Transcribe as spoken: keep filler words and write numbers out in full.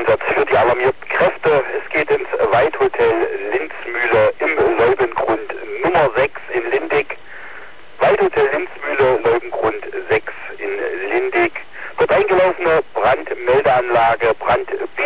Einsatz für die alarmierten Kräfte. Es geht ins Weidhotel Linzmühle im Leubengrund Nummer sechs in Lindig. Weidhotel Linzmühle, Leubengrund sechs in Lindig. Wird eingelaufene Brandmeldeanlage, Brand